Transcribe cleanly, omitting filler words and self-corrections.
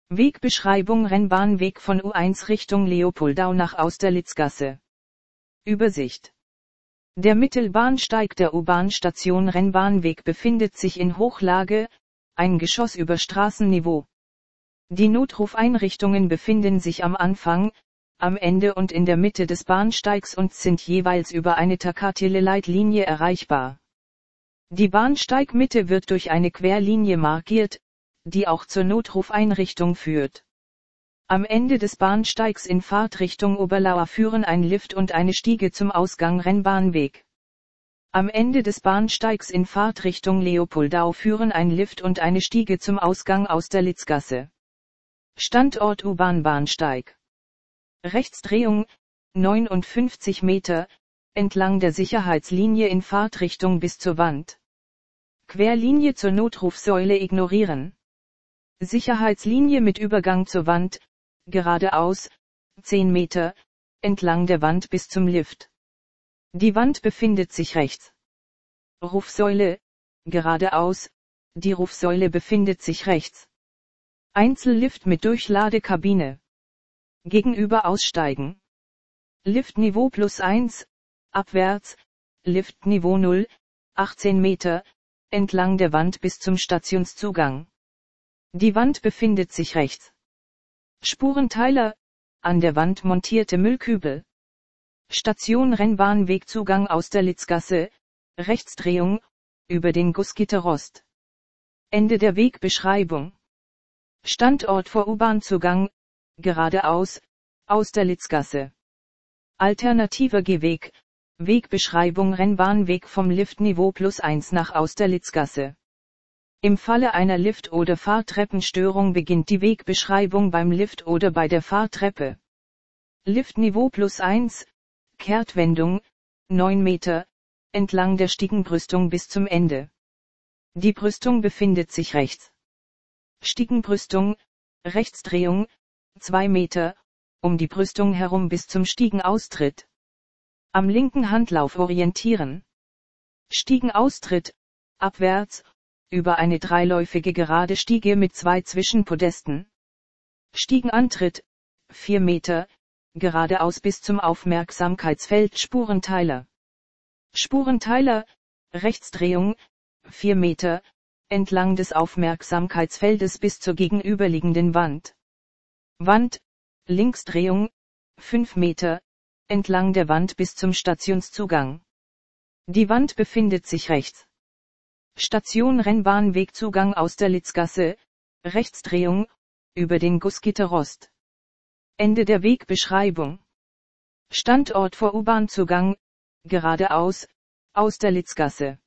Wegbeschreibung: Rennbahnweg von U1 Richtung Leopoldau nach Austerlitzgasse. Übersicht. Der Mittelbahnsteig der U-Bahn-Station Rennbahnweg befindet sich in Hochlage, ein Geschoss über Straßenniveau. Die Notrufeinrichtungen befinden sich am Anfang, am Ende und in der Mitte des Bahnsteigs und sind jeweils über eine Takatele-Leitlinie erreichbar. Die Bahnsteigmitte wird durch eine Querlinie markiert, die auch zur Notrufeinrichtung führt. Am Ende des Bahnsteigs in Fahrtrichtung Oberlauer führen ein Lift und eine Stiege zum Ausgang Rennbahnweg. Am Ende des Bahnsteigs in Fahrtrichtung Leopoldau führen ein Lift und eine Stiege zum Ausgang Austerlitzgasse. Standort U-Bahn-Bahnsteig. Rechtsdrehung, 59 Meter, entlang der Sicherheitslinie in Fahrtrichtung bis zur Wand. Querlinie zur Notrufsäule ignorieren. Sicherheitslinie mit Übergang zur Wand, geradeaus, 10 Meter, entlang der Wand bis zum Lift. Die Wand befindet sich rechts. Rufsäule, geradeaus, die Rufsäule befindet sich rechts. Einzellift mit Durchladekabine. Gegenüber aussteigen. Liftniveau +1, abwärts, Liftniveau 0, 18 Meter, entlang der Wand bis zum Stationszugang. Die Wand befindet sich rechts. Spurenteiler, an der Wand montierte Müllkübel. Station Rennbahnwegzugang Austerlitzgasse, Rechtsdrehung, über den Gussgitterrost. Ende der Wegbeschreibung. Standort vor U-Bahn-Zugang, geradeaus, Austerlitzgasse. Alternativer Gehweg, Wegbeschreibung: Rennbahnweg vom Liftniveau +1 nach Austerlitzgasse. Im Falle einer Lift- oder Fahrtreppenstörung beginnt die Wegbeschreibung beim Lift oder bei der Fahrtreppe. Liftniveau +1, Kehrtwendung, 9 Meter, entlang der Stiegenbrüstung bis zum Ende. Die Brüstung befindet sich rechts. Stiegenbrüstung, Rechtsdrehung, 2 Meter, um die Brüstung herum bis zum Stiegenaustritt. Am linken Handlauf orientieren. Stiegenaustritt, abwärts, über eine dreiläufige gerade Stiege mit 2 Zwischenpodesten. Stiegenantritt, 4 Meter, geradeaus bis zum Aufmerksamkeitsfeld Spurenteiler. Spurenteiler, Rechtsdrehung, 4 Meter, entlang des Aufmerksamkeitsfeldes bis zur gegenüberliegenden Wand. Wand, Linksdrehung, 5 Meter, entlang der Wand bis zum Stationszugang. Die Wand befindet sich rechts. Station Rennbahnwegzugang Austerlitzgasse, Rechtsdrehung, über den Gussgitterrost. Ende der Wegbeschreibung. Standort vor U-Bahn-Zugang, geradeaus, Austerlitzgasse.